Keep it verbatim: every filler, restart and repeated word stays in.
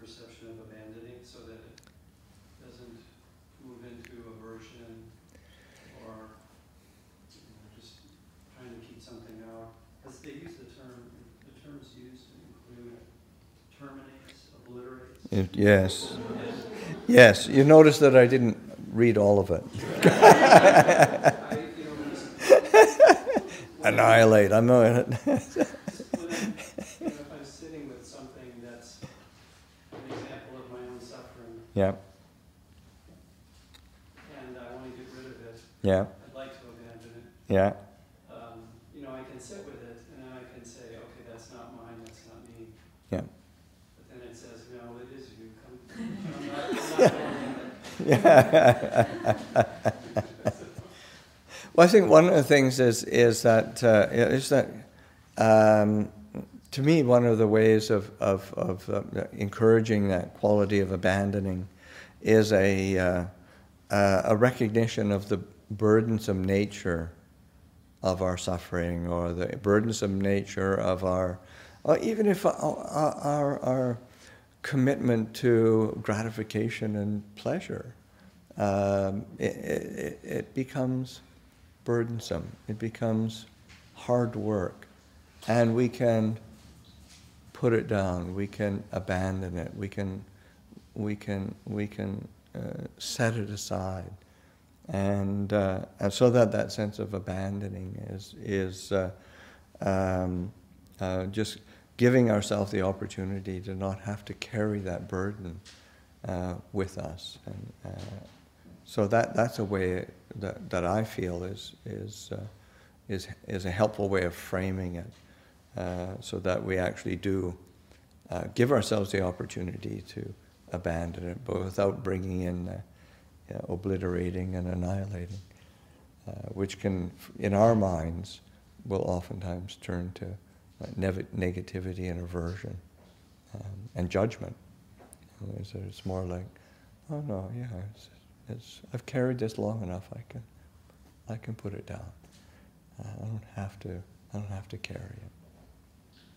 perception of abandoning so that it doesn't move into aversion or you know, just trying to keep something out. Because they use the term, the terms used include terminates, obliterates. It, yes. Yes, you notice that I didn't read all of it. Annihilate, I'm not. Just when I'm, you know, if I'm sitting with something that's an example of my own suffering, Yeah, and I want to get rid of it, yeah, I'd like to abandon it. yeah, Um, you know, I can sit with it, and then I can say, okay, that's not mine, that's not me. yeah. But then it says, no, it is you. Come, I'm not, I'm not Yeah. Well, I think one of the things is is that uh, is that um, to me one of the ways of of, of uh, encouraging that quality of abandoning is a uh, uh, a recognition of the burdensome nature of our suffering, or the burdensome nature of our, or even if our our, our commitment to gratification and pleasure, um, it, it, it becomes burdensome. It becomes hard work, and we can put it down. We can abandon it. We can, we can, we can uh, set it aside, and uh, and so that that sense of abandoning is is uh, um, uh, just giving ourselves the opportunity to not have to carry that burden uh, with us, and uh, so that that's a way that that I feel is is uh, is is a helpful way of framing it, uh, so that we actually do uh, give ourselves the opportunity to abandon it, but without bringing in uh, you know, obliterating and annihilating, uh, which can, in our minds, will oftentimes turn to uh, nev- negativity and aversion um, and judgment. You know, so it's more like, oh no, yeah, it's, it's, I've carried this long enough. I can, I can put it down. Uh, I don't have to. I don't have to carry it.